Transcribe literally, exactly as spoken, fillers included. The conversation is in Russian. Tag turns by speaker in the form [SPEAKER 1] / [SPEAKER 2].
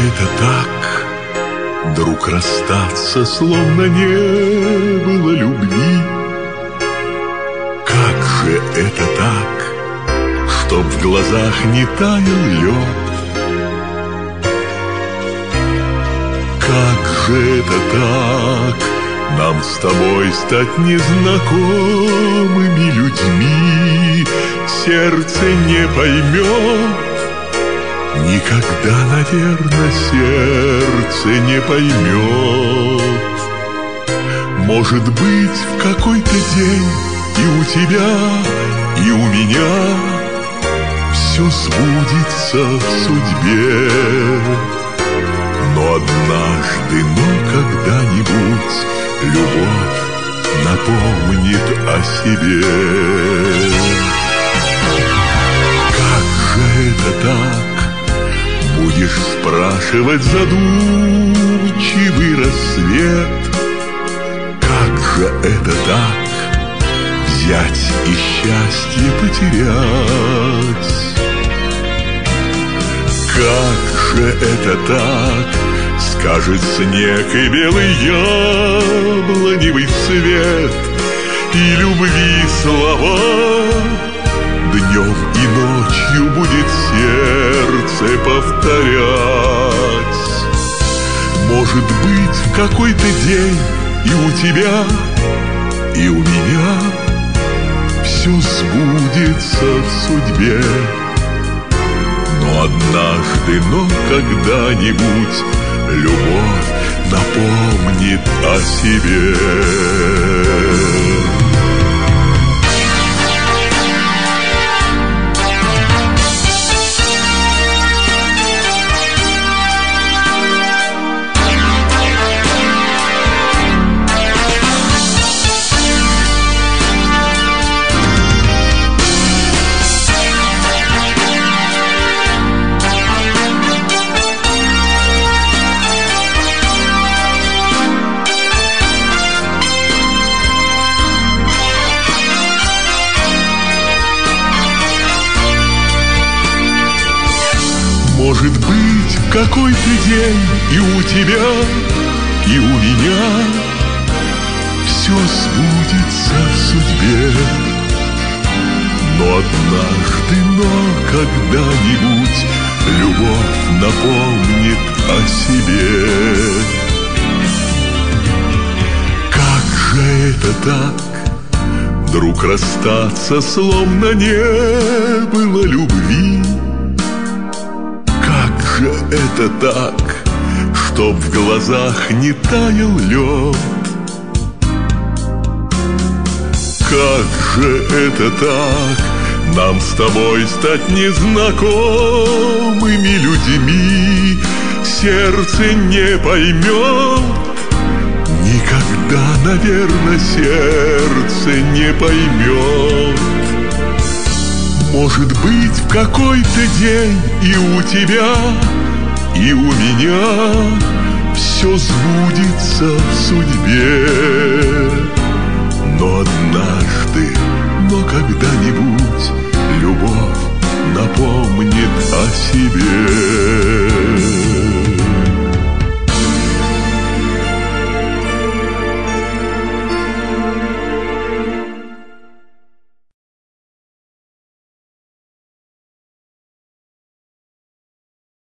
[SPEAKER 1] это так, друг, расстаться, словно не было любви? Как же это так, чтоб в глазах не таял лед? Как же это так, нам с тобой стать незнакомыми людьми? Сердце не поймет, никогда, наверное, сердце не поймет. Может быть, в какой-то день и у тебя, и у меня все сбудется в судьбе. Но однажды, но когда-нибудь любовь напомнит о себе. Как же это так? Будешь спрашивать задумчивый рассвет. Как же это так? Взять и счастье потерять. Как же это так? Скажет снег и белый яблоневый цвет, и любви слова. Днем и ночью будет сердце повторять. Может быть, в какой-то день и у тебя, и у меня все сбудется в судьбе. Но однажды, но когда-нибудь любовь напомнит о себе. Может быть, в какой-то день и у тебя, и у меня все сбудется в судьбе. Но однажды, но когда-нибудь любовь напомнит о себе. Как же это так, друг, расстаться, словно не было любви? Как же это так, чтоб в глазах не таял лед? Как же это так, нам с тобой стать незнакомыми людьми? Сердце не поймет, никогда, наверное, сердце не поймет. Может быть, в какой-то день и у тебя, и у меня все сбудется в судьбе. Но однажды, но когда-нибудь любовь напомнит о себе.